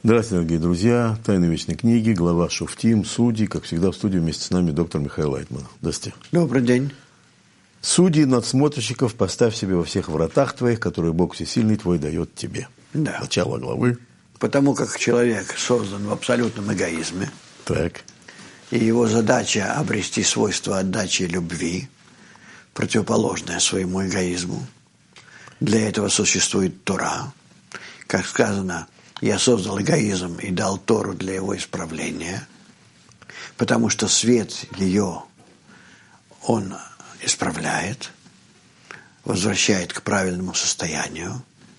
Здравствуйте, дорогие друзья. «Тайны вечной книги», глава Шуфтим, судьи. Как всегда, в студии вместе с нами доктор Михаил Лайтман. Здравствуйте. Добрый день. Судьи надсмотрщиков поставь себе во всех вратах твоих, которые Бог Всесильный твой дает тебе. Да. Начало главы. Потому как человек создан в абсолютном эгоизме, Так. и его задача обрести свойство отдачи и любви, противоположное своему эгоизму. Для этого существует Тора. Как сказано, я создал эгоизм и дал Тору для его исправления, потому что свет ее он исправляет, возвращает к правильному состоянию,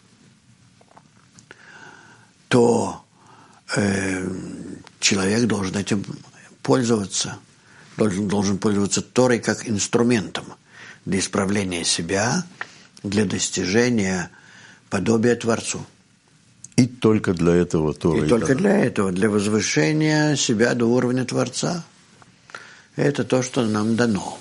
то человек должен этим пользоваться, должен пользоваться Торой как инструментом для исправления себя, для достижения подобия Творцу. И только для этого Тора. И только для этого, для возвышения себя до уровня Творца. Это то, что нам дано.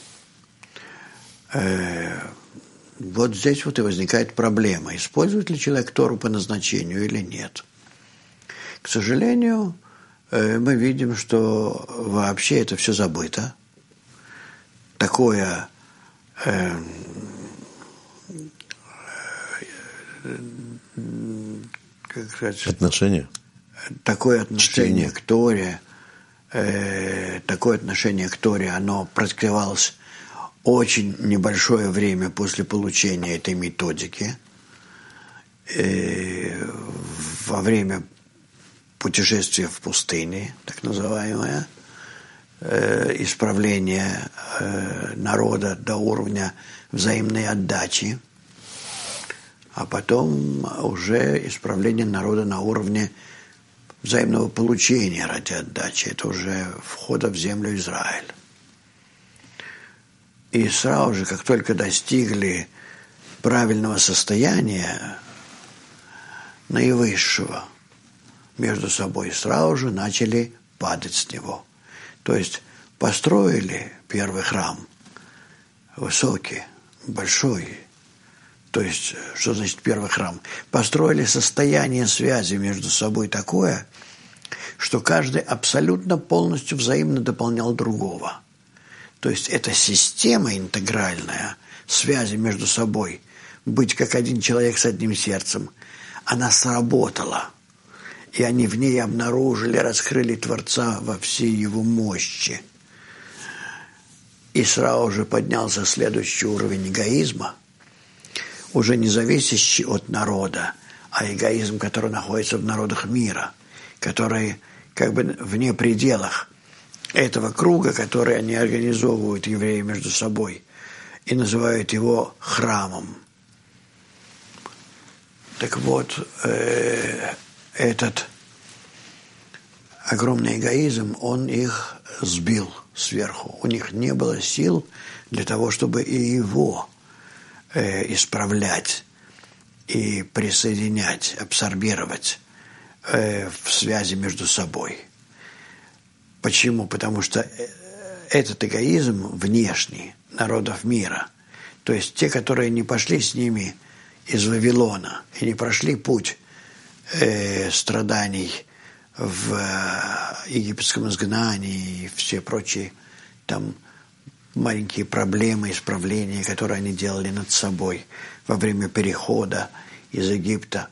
Вот здесь вот и возникает проблема, использует ли человек Тору по назначению или нет. К сожалению, мы видим, что вообще это все забыто. Такое как сказать, отношение? Такое отношение к Торе, оно практиковалось очень небольшое время после получения этой методики. Во время путешествия в пустыне, так называемое, исправление народа до уровня взаимной отдачи, а потом уже исправление народа на уровне взаимного получения ради отдачи. Это уже входа в землю Израиль. И сразу же, как только достигли правильного состояния, наивысшего, между собой сразу же начали падать с него. То есть построили первый храм, высокий, большой. То есть, что значит первый храм? Построили состояние связи между собой такое, что каждый абсолютно полностью взаимно дополнял другого. То есть, эта система интегральная связи между собой, быть как один человек с одним сердцем, она сработала. И они в ней обнаружили, раскрыли Творца во всей его мощи. И сразу же поднялся следующий уровень эгоизма, уже не зависящий от народа, а эгоизм, который находится в народах мира, который как бы вне пределах этого круга, который они организовывают, евреи, между собой, и называют его храмом. Так вот, этот огромный эгоизм, он их сбил сверху. У них не было сил для того, чтобы и его исправлять и присоединять, абсорбировать в связи между собой. Почему? Потому что этот эгоизм внешний народов мира, то есть те, которые не пошли с ними из Вавилона и не прошли путь страданий в египетском изгнании и все прочие там маленькие проблемы, исправления, которые они делали над собой во время перехода из Египта,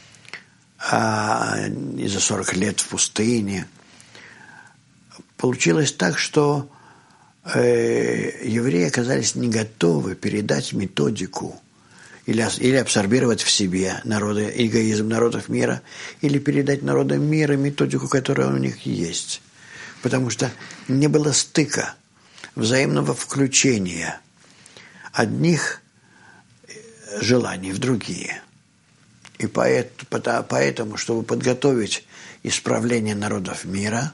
и за 40 лет в пустыне. Получилось так, что евреи оказались не готовы передать методику или абсорбировать в себе эгоизм народов мира, или передать народам мира методику, которая у них есть. Потому что не было стыка, взаимного включения одних желаний в другие. И поэтому, чтобы подготовить исправление народов мира,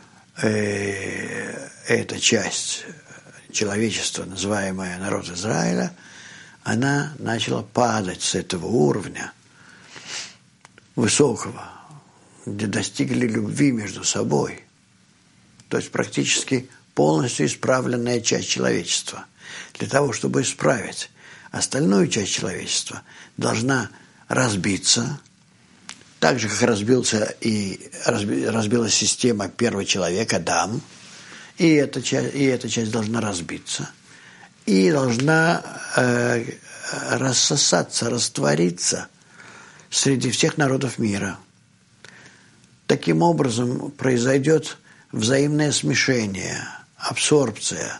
эта часть человечества, называемая народ Израиля, она начала падать с этого уровня высокого, где достигли любви между собой. То есть практически полностью исправленная часть человечества. Для того, чтобы исправить остальную часть человечества, должна разбиться, Так же, как разбилась система первого человека, Адам, и эта часть должна разбиться. И должна рассосаться, раствориться среди всех народов мира. Таким образом произойдет взаимное смешение, абсорбция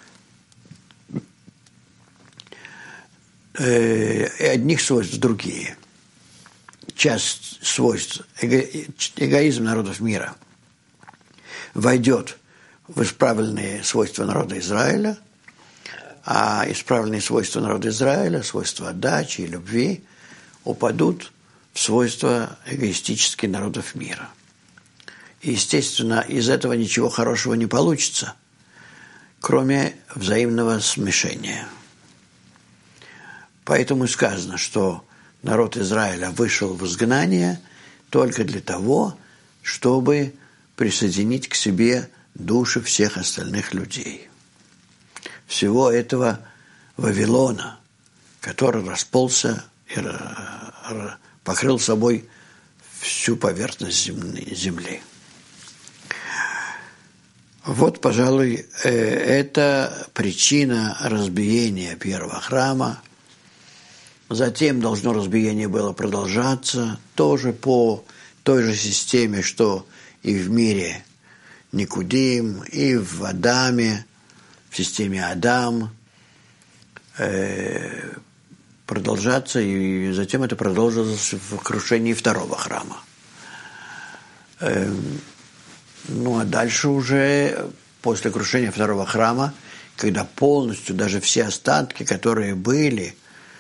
одних свойств в другие. Часть свойств, эгоизм народов мира войдет в исправленные свойства народа Израиля, а исправленные свойства народа Израиля, свойства отдачи и любви, упадут в свойства эгоистических народов мира. И, естественно, из этого ничего хорошего не получится, кроме взаимного смешения. Поэтому и сказано, что народ Израиля вышел в изгнание только для того, чтобы присоединить к себе души всех остальных людей. Всего этого Вавилона, который расползся и покрыл собой всю поверхность земли. Вот, пожалуй, это причина разбиения первого храма. Затем должно разбиение было продолжаться, тоже по той же системе, что и в мире Никудим, и в Адаме, в системе Адам, продолжаться, и затем это продолжилось в крушении второго храма. Ну, а дальше уже, после крушения второго храма, когда полностью даже все остатки, которые были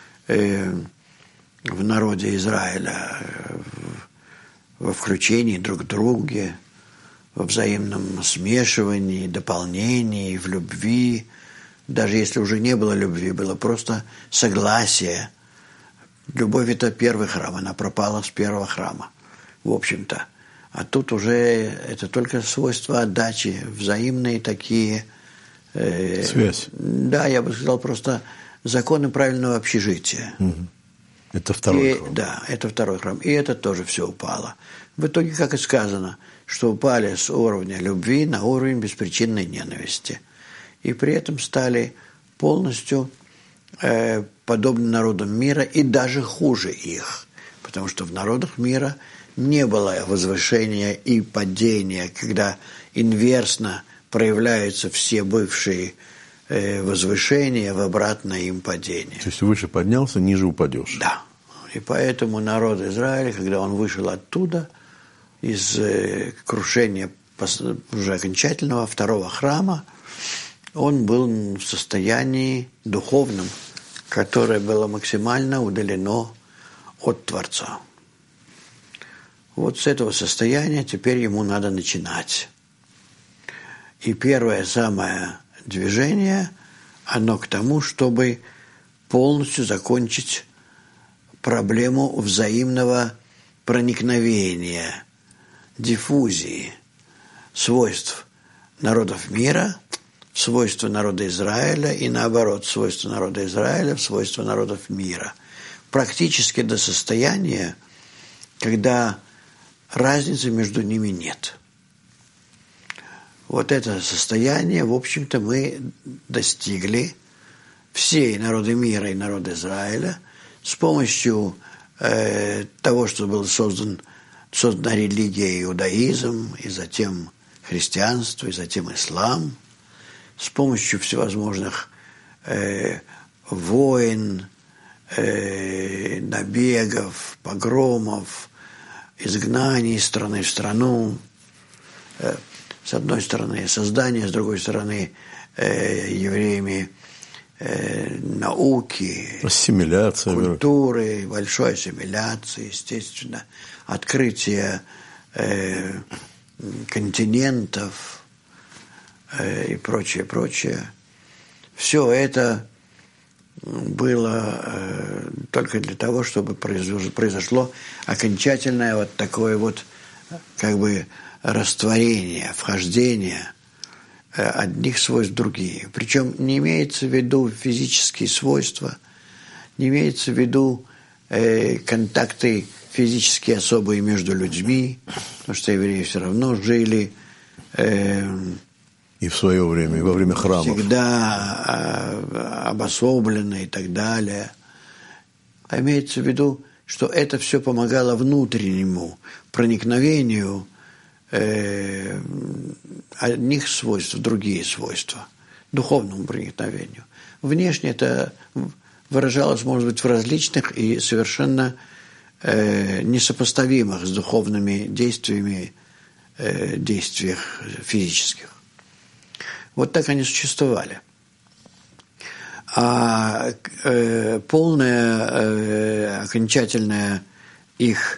в народе Израиля, во включении друг к другу, во взаимном смешивании, дополнении, в любви, даже если уже не было любви, было просто согласие. Любовь – это первый храм, она пропала с первого храма, в общем-то. А тут уже это только свойства отдачи, взаимные такие. Связь. Да, я бы сказал, просто законы правильного общежития. Угу. Это второй храм. Да, это второй храм. И это тоже все упало. В итоге, как и сказано, что упали с уровня любви на уровень беспричинной ненависти. И при этом стали полностью подобны народам мира и даже хуже их. Потому что в народах мира не было возвышения и падения, когда инверсно проявляются все бывшие возвышения в обратное им падение. То есть выше поднялся, ниже упадешь. Да. И поэтому народ Израиля, когда он вышел оттуда, из крушения уже окончательного второго храма, он был в состоянии духовном, которое было максимально удалено от Творца. Вот с этого состояния теперь ему надо начинать. И первое самое движение, оно к тому, чтобы полностью закончить проблему взаимного проникновения, диффузии свойств народов мира в свойства народа Израиля и наоборот, свойства народа Израиля в свойства народов мира. Практически до состояния, когда разницы между ними нет. Вот это состояние, в общем-то, мы достигли, все народы мира и народ Израиля, с помощью того, что была создана религия иудаизм, и затем христианство, и затем ислам, с помощью всевозможных войн, набегов, погромов, изгнаний из страны в страну, с одной стороны создание, с другой стороны евреями науки, ассимиляция, культуры, большой ассимиляции, естественно, открытие континентов и прочее, прочее. Все это было только для того, чтобы произошло окончательное вот такое вот как бы растворение, вхождение одних свойств в другие. Причем не имеется в виду физические свойства, не имеется в виду контакты физически особые между людьми, потому что евреи все равно жили и в свое время, и во время храмов. Всегда обособленно и так далее. А имеется в виду, что это все помогало внутреннему проникновению одних свойств в другие свойства, духовному проникновению. Внешне это выражалось, может быть, в различных и совершенно несопоставимых с духовными действиями действиях физических. Вот так они существовали. А полная, окончательная их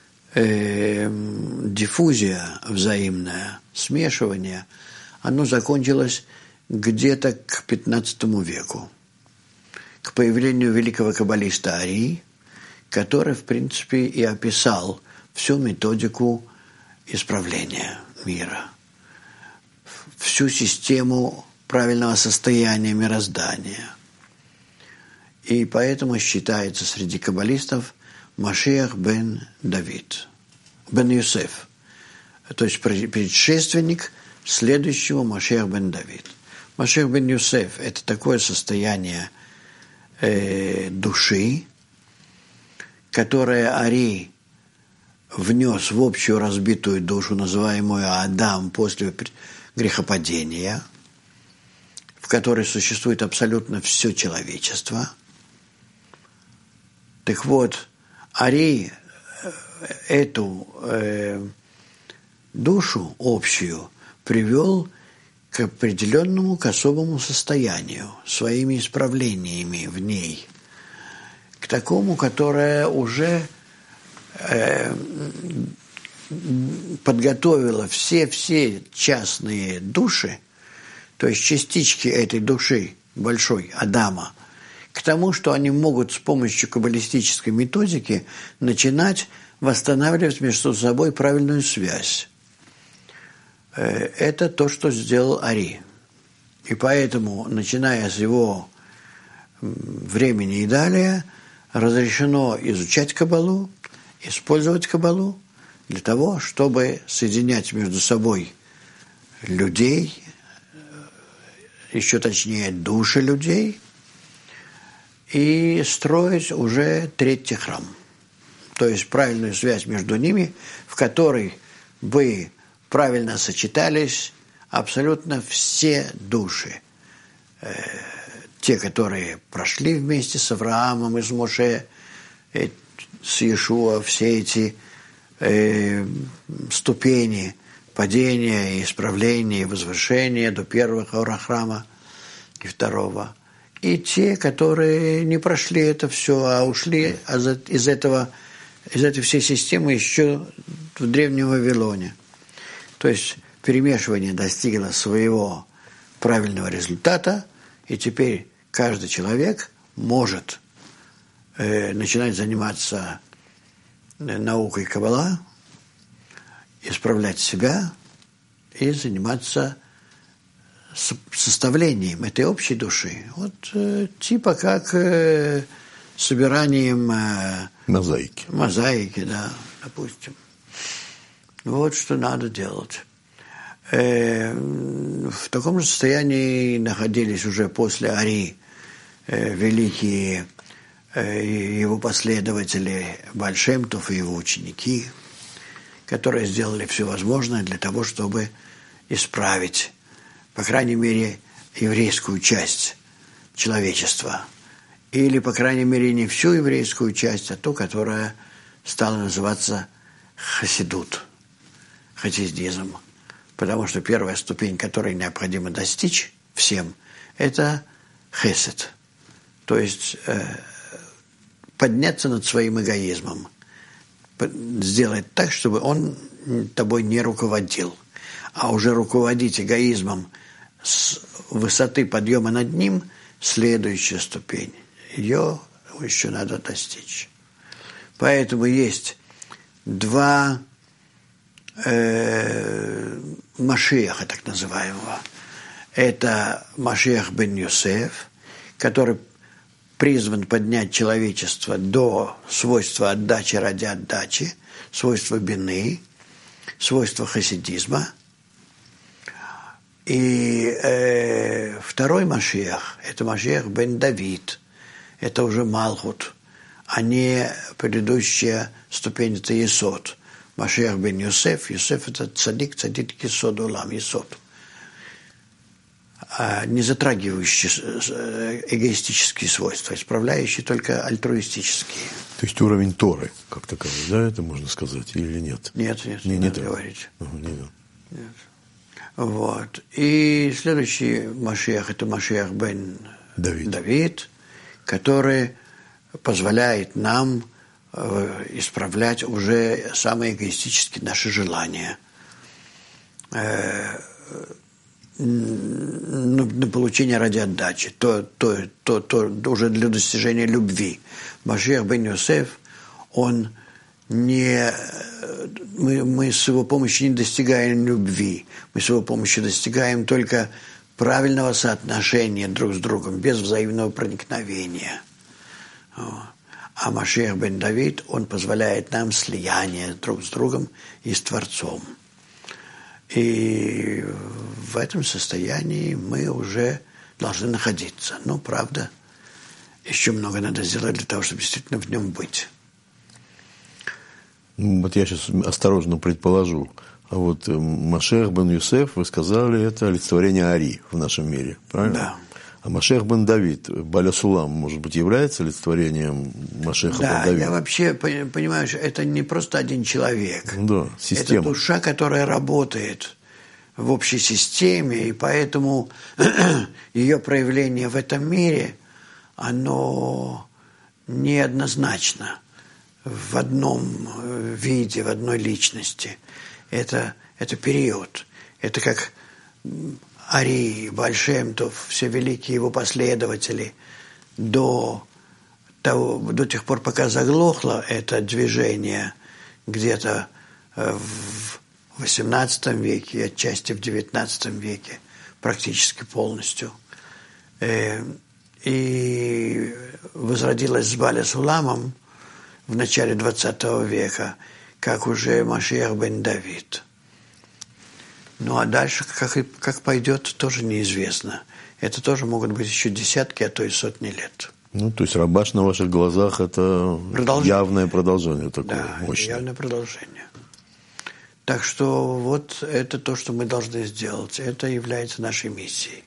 диффузия взаимная, смешивание, оно закончилось где-то к XV веку, к появлению великого каббалиста Арии, который, в принципе, и описал всю методику исправления мира, всю систему правильного состояния мироздания. И поэтому считается среди каббалистов Машиах бен Давид, бен Йосеф, то есть предшественник следующего Машиах бен Давид. Машиах бен Йосеф – это такое состояние души, которое Ари внес в общую разбитую душу, называемую Адам, после грехопадения, в которой существует абсолютно все человечество. Так вот, Ари эту душу общую привел к определенному, к особому состоянию, своими исправлениями в ней, к такому, которое уже подготовило все частные души, то есть частички этой души большой, Адама, к тому, что они могут с помощью каббалистической методики начинать восстанавливать между собой правильную связь. Это то, что сделал Ари. И поэтому, начиная с его времени и далее, разрешено изучать каббалу, использовать каббалу для того, чтобы соединять между собой людей, еще точнее души людей, и строить уже третий храм. То есть правильную связь между ними, в которой бы правильно сочетались абсолютно все души. Те, которые прошли вместе с Авраамом и с Моше, с Иешуа, все эти ступени падения, и исправления, и возвышения до первого храма и второго. И те, которые не прошли это все, а ушли из этой всей системы еще в Древнем Вавилоне. То есть перемешивание достигло своего правильного результата, и теперь каждый человек может начинать заниматься наукой каббала, исправлять себя и заниматься составлением этой общей души. Вот типа как собиранием мозаики, да, допустим. Вот что надо делать. В таком же состоянии находились уже после Ари великие его последователи Бааль Шем Тов и его ученики, которые сделали все возможное для того, чтобы исправить, по крайней мере, еврейскую часть человечества. Или, по крайней мере, не всю еврейскую часть, а ту, которая стала называться хасидут, хасидизм. Потому что первая ступень, которой необходимо достичь всем, это хесед. То есть подняться над своим эгоизмом, сделать так, чтобы он тобой не руководил. А уже руководить эгоизмом с высоты подъема над ним – следующая ступень. Ее еще надо достичь. Поэтому есть два Машиаха, так называемого. Это Машиах бен Йосеф, который призван поднять человечество до свойства отдачи ради отдачи, свойства бины, свойства хасидизма. И второй Машиах – это Машиах бен Давид, это уже Малхут, а не предыдущая ступень – это Есод. Машиах бен Йосеф – Йосеф – это цадик Есод улам, Есод, не затрагивающий эгоистические свойства, исправляющий только альтруистические. То есть уровень Торы, как таковой, да, это можно сказать, или нет? Нет, не надо говорить. Нет. Вот. И следующий Машиах – это Машиах бен Давид, который позволяет нам исправлять уже самые эгоистические наши желания на получение ради отдачи, то уже для достижения любви. Машиах бен Йосеф, он не... Мы с его помощью не достигаем любви, мы с его помощью достигаем только правильного соотношения друг с другом, без взаимного проникновения. А Машиах бен Давид, он позволяет нам слияние друг с другом и с Творцом. И в этом состоянии мы уже должны находиться. Ну, правда, еще много надо сделать для того, чтобы действительно в нем быть. Вот я сейчас осторожно предположу. А вот Машиах бен Йосеф, вы сказали, это олицетворение Ари в нашем мире, правильно? Да. А Машиах бен Давид, Баля Сулам, может быть, является олицетворением Машиаха бен Давида? Да, я вообще понимаю, что это не просто один человек. Да, система. Это душа, которая работает в общей системе, и поэтому ее проявление в этом мире, оно неоднозначно в одном виде, в одной личности. Это период. Это как Ари, Бааль Шем Тов, все великие его последователи до тех пор, пока заглохло это движение где-то в XVIII веке и отчасти в XIX веке, практически полностью. И возродилась с Баля Суламом в начале XX века, как уже Машиах бен Давид. Ну, а дальше, как пойдет, тоже неизвестно. Это тоже могут быть еще десятки, а то и сотни лет. Ну, то есть Рабаш на ваших глазах – это явное продолжение такое, да, мощное. Явное продолжение. Так что вот это то, что мы должны сделать. Это является нашей миссией.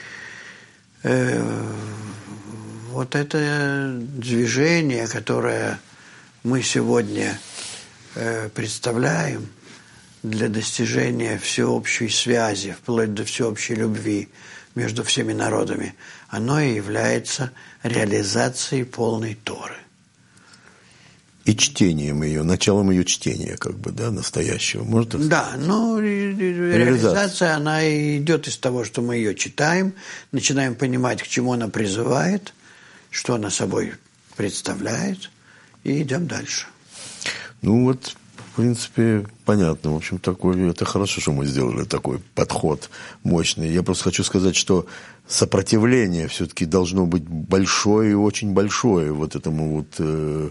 Вот это движение, которое мы сегодня представляем для достижения всеобщей связи, вплоть до всеобщей любви между всеми народами, оно и является реализацией полной Торы. И чтением ее, началом ее чтения, как бы, да, настоящего. Может это? Да, но реализация, она идет из того, что мы ее читаем, начинаем понимать, к чему она призывает, что она собой представляет, и идем дальше. Ну вот, в принципе, понятно. В общем, это хорошо, что мы сделали такой подход мощный. Я просто хочу сказать, что сопротивление все-таки должно быть большое и очень большое вот этому вот...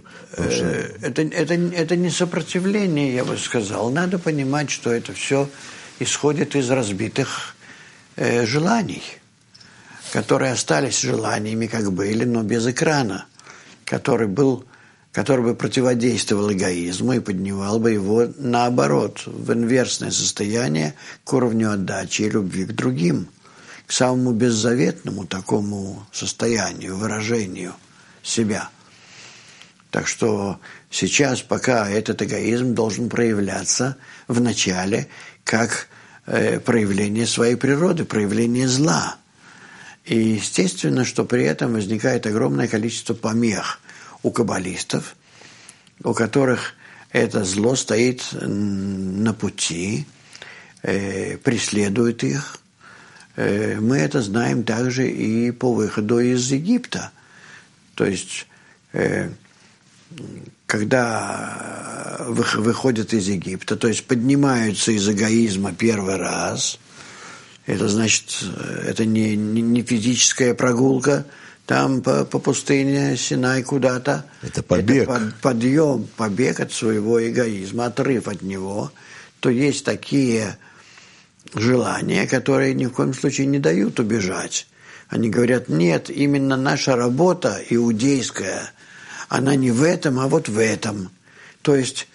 Это не сопротивление, я бы сказал. Надо понимать, что это все исходит из разбитых желаний, которые остались желаниями, как были, но без экрана, который бы противодействовал эгоизму и поднимал бы его, наоборот, в инверсное состояние к уровню отдачи и любви к другим, к самому беззаветному такому состоянию, выражению себя. Так что сейчас пока этот эгоизм должен проявляться вначале как проявление своей природы, проявление зла. И естественно, что при этом возникает огромное количество помех у каббалистов, у которых это зло стоит на пути, преследует их. Мы это знаем также и по выходу из Египта. То есть, когда выходят из Египта, то есть поднимаются из эгоизма первый раз, это значит, это не физическая прогулка там по пустыне Синай куда-то. Это побег. Это подъем, побег от своего эгоизма, отрыв от него. То есть такие желания, которые ни в коем случае не дают убежать. Они говорят, нет, именно наша работа иудейская, она не в этом, а вот в этом. То есть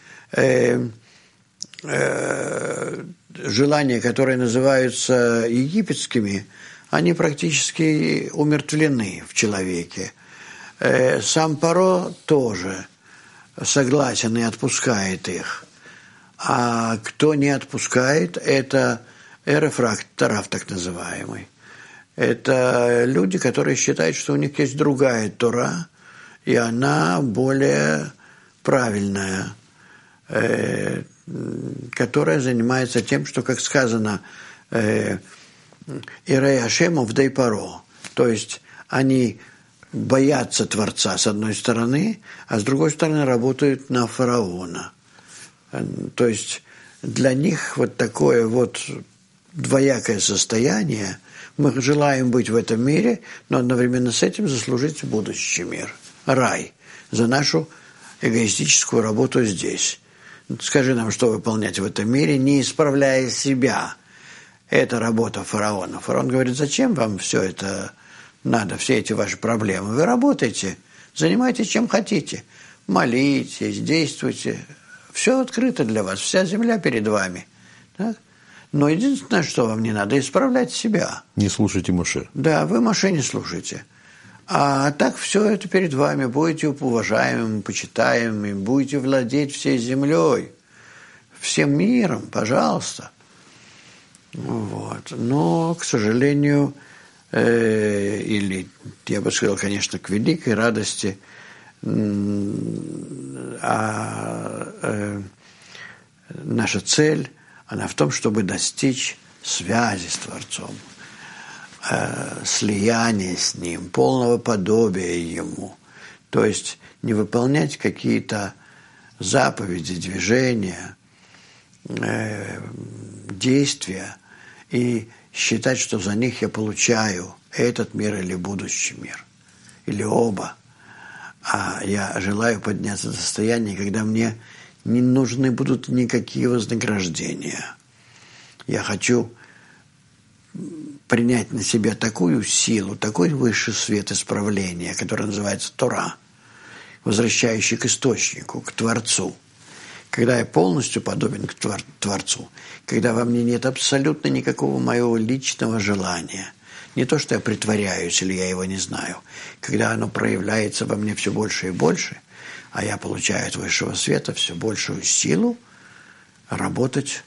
желания, которые называются египетскими, они практически умертвлены в человеке. Сам Паро тоже согласен и отпускает их. А кто не отпускает, это эрефракт тараф, так называемый. Это люди, которые считают, что у них есть другая Тора, и она более правильная, которая занимается тем, что, как сказано, «Ирей Ашему вдей Паро», то есть они боятся Творца с одной стороны, а с другой стороны работают на фараона. То есть для них вот такое вот двоякое состояние. Мы желаем быть в этом мире, но одновременно с этим заслужить будущий мир, рай, за нашу эгоистическую работу здесь. Скажи нам, что выполнять в этом мире, не исправляя себя. Это работа фараона. Фараон говорит, зачем вам все это надо, все эти ваши проблемы? Вы работаете, занимайтесь чем хотите. Молитесь, действуйте. Все открыто для вас, вся земля перед вами. Так? Но единственное, что вам не надо, исправлять себя. Не слушайте Моше. Да, вы Моше не слушайте. А так все это перед вами. Будете уважаемым, почитаемым, будете владеть всей землей, всем миром, пожалуйста. Вот. Но, к сожалению, или, я бы сказал, конечно, к великой радости, наша цель, она в том, чтобы достичь связи с Творцом, слияния с Ним, полного подобия Ему. То есть не выполнять какие-то заповеди, движения, действия и считать, что за них я получаю этот мир или будущий мир, или оба. А я желаю подняться до состояния, когда мне не нужны будут никакие вознаграждения. Я хочу принять на себя такую силу, такой высший свет исправления, который называется Тора, возвращающий к источнику, к Творцу. Когда я полностью подобен к Творцу, когда во мне нет абсолютно никакого моего личного желания, не то, что я притворяюсь или я его не знаю, когда оно проявляется во мне все больше и больше, а я получаю от высшего света все большую силу работать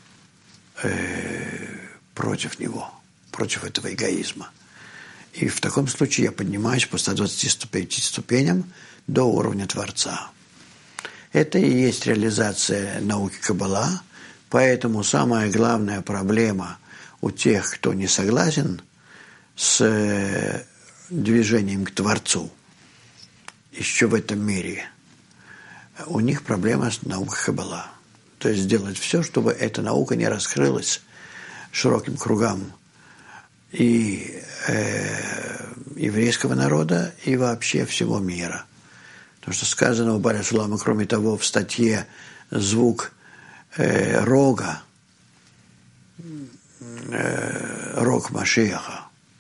против него, против этого эгоизма. И в таком случае я поднимаюсь по 125 ступеням до уровня Творца. Это и есть реализация науки Каббала, поэтому самая главная проблема у тех, кто не согласен с движением к Творцу еще в этом мире, у них проблема с наукой Каббала. То есть сделать все, чтобы эта наука не раскрылась широким кругам и еврейского народа, и вообще всего мира. Потому что сказано у Баря Шулама, кроме того, в статье звук рога, рог Машиаха,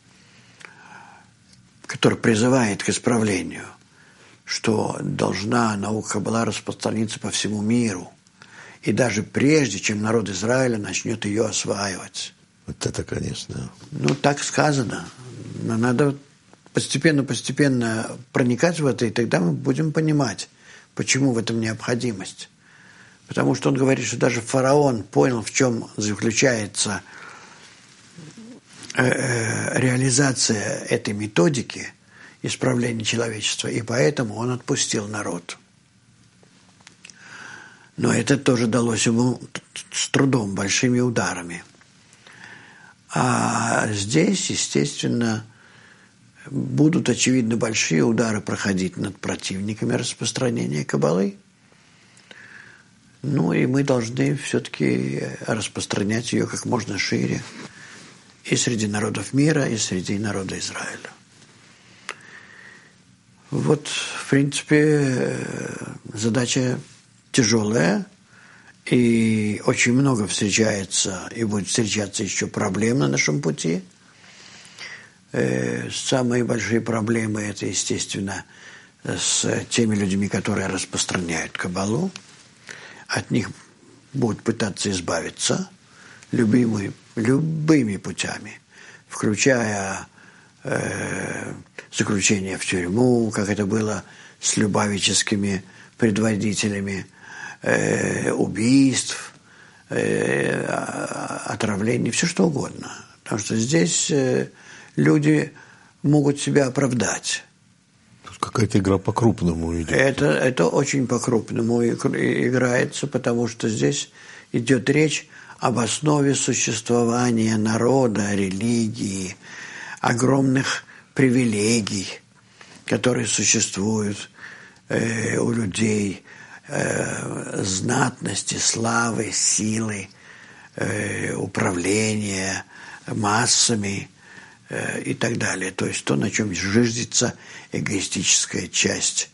который призывает к исправлению, что должна наука Каббала распространиться по всему миру, и даже прежде, чем народ Израиля начнет ее осваивать. Вот это, конечно. Ну, так сказано. Но надо постепенно проникать в это, и тогда мы будем понимать, почему в этом необходимость. Потому что он говорит, что даже фараон понял, в чем заключается реализация этой методики исправления человечества, и поэтому он отпустил народ. Но это тоже далось ему с трудом, большими ударами. А здесь, естественно, будут, очевидно, большие удары проходить над противниками распространения Каббалы. Ну, и мы должны все-таки распространять ее как можно шире и среди народов мира, и среди народа Израиля. Вот, в принципе, задача тяжелая, и очень много встречается, и будет встречаться еще проблем на нашем пути. Самые большие проблемы – это, естественно, с теми людьми, которые распространяют каббалу. От них будут пытаться избавиться любыми путями, включая заключение в тюрьму, как это было с любавическими предводителями, убийств, отравлений, все что угодно. Потому что здесь люди могут себя оправдать. Какая-то игра по-крупному идет. Это очень по-крупному играется, потому что здесь идет речь об основе существования народа, религии, огромных привилегий, которые существуют у людей, знатности, славы, силы, управления массами и так далее. То есть то, на чем зиждется эгоистическая часть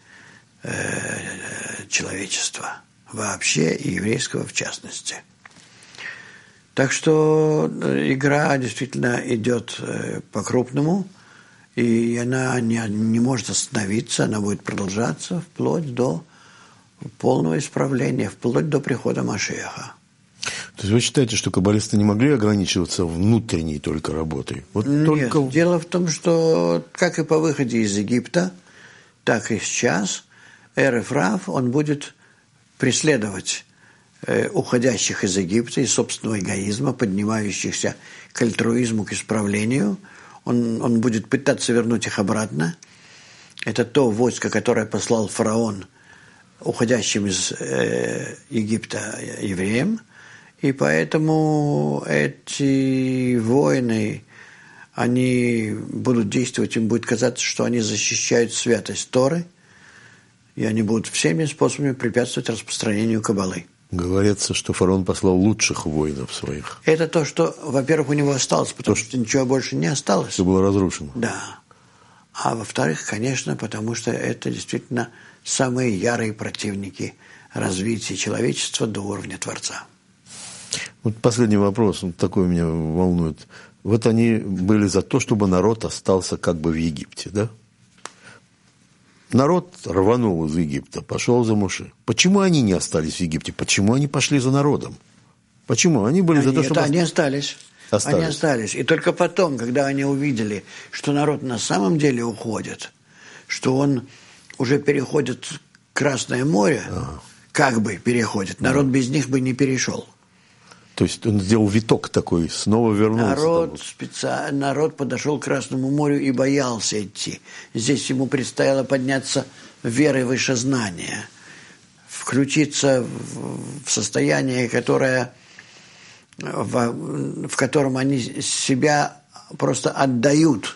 человечества вообще и еврейского в частности. Так что игра действительно идет по-крупному, и она не может остановиться, она будет продолжаться вплоть до полного исправления, вплоть до прихода Машиаха. То есть вы считаете, что каббалисты не могли ограничиваться внутренней только работой? Вот Нет, только... дело в том, что как и по выходе из Египта, так и сейчас Эрев Рав, он будет преследовать уходящих из Египта, из собственного эгоизма, поднимающихся к альтруизму, к исправлению. Он будет пытаться вернуть их обратно. Это то войско, которое послал фараон уходящим из Египта евреям. И поэтому эти воины, они будут действовать, им будет казаться, что они защищают святость Торы, и они будут всеми способами препятствовать распространению каббалы. Говорится, что фараон послал лучших воинов своих. Это то, что, во-первых, у него осталось, потому что ничего больше не осталось. Все было разрушено. Да. А во-вторых, конечно, потому что это действительно самые ярые противники развития человечества до уровня Творца. Вот последний вопрос, он такой меня волнует. Вот они были за то, чтобы народ остался как бы в Египте, да? Народ рванул из Египта, пошел за Моше. Почему они не остались в Египте? Почему они пошли за народом? Почему? Они были за то, чтобы... Они остались. Они остались. И только потом, когда они увидели, что народ на самом деле уходит, что он уже переходит Красное море, как бы переходит, народ без них бы не перешел. То есть он сделал виток такой, снова вернулся. Народ подошел к Красному морю и боялся идти. Здесь ему предстояло подняться верой выше знания, включиться в состояние, которое, в котором они себя просто отдают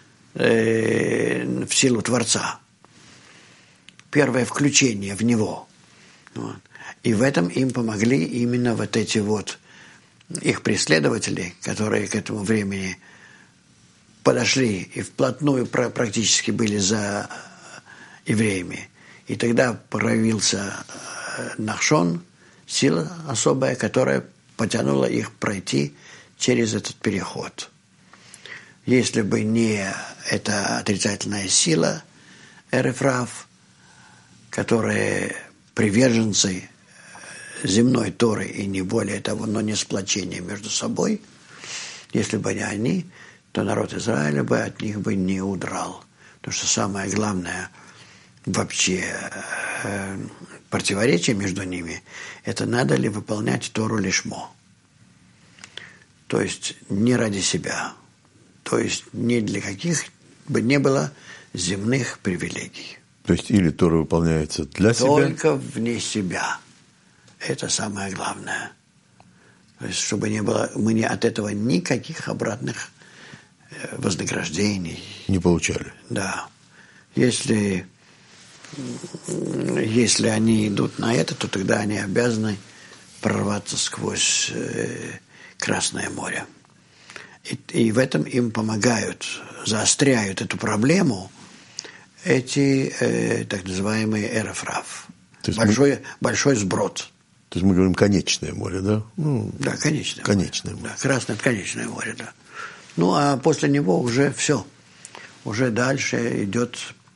в силу Творца. Первое включение в Него. Вот. И в этом им помогли именно вот эти вот их преследователи, которые к этому времени подошли и вплотную практически были за евреями. И тогда проявился Нахшон, сила особая, которая потянула их пройти через этот переход. Если бы не эта отрицательная сила Эрев Рав, которые приверженцы земной Торы и не более того, но не сплочение между собой, если бы не они, то народ Израиля бы от них бы не удрал. Потому что самое главное вообще противоречие между ними – это надо ли выполнять Тору лишмо. То есть не ради себя, то есть не для каких бы не было земных привилегий. То есть или Тора выполняется для себя? Только вне себя. Это самое главное. То есть, чтобы не было, мы от этого никаких обратных вознаграждений не получали. Да. Если они идут на это, то тогда они обязаны прорваться сквозь Красное море. И в этом им помогают, заостряют эту проблему эти так называемые Эрефрав. Большой сброд. То есть мы говорим конечное море, да? Ну, да, конечное море. Да, Красное конечное море, да. Ну, а после него уже все. Уже дальше идет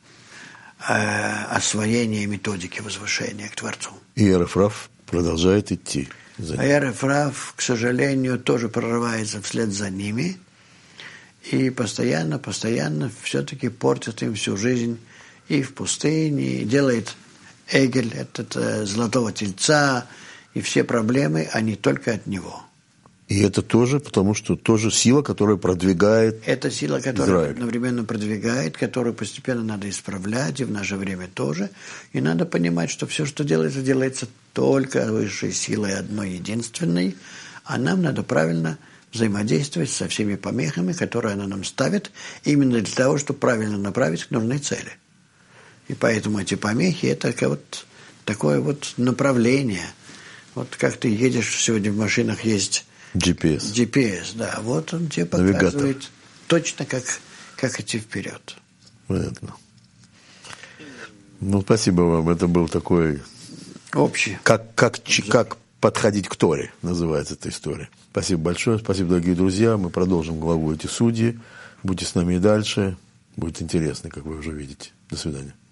освоение методики возвышения к Творцу. И Эрефрав продолжает идти за ним. Эрефрав, к сожалению, тоже прорывается вслед за ними и постоянно все-таки портит им всю жизнь и в пустыне, и делает Эгель, золотого тельца, и все проблемы, они только от него. И это тоже, потому что тоже сила, которая продвигает Это сила, которая Израиль. одновременно продвигает, которую постепенно надо исправлять, и в наше время тоже. И надо понимать, что все, что делается только высшей силой одной единственной, а нам надо правильно взаимодействовать со всеми помехами, которые она нам ставит, именно для того, чтобы правильно направить к нужной цели. И поэтому эти помехи – это вот такое вот направление. Вот как ты едешь, сегодня в машинах есть GPS, да. Вот он тебе показывает навигатор. Точно, как идти вперед. Понятно. Ну, спасибо вам. Это был такой... Общий. Как подходить к Торе, называется эта история. Спасибо большое. Спасибо, дорогие друзья. Мы продолжим главу «Эти судьи». Будьте с нами и дальше. Будет интересно, как вы уже видите. До свидания.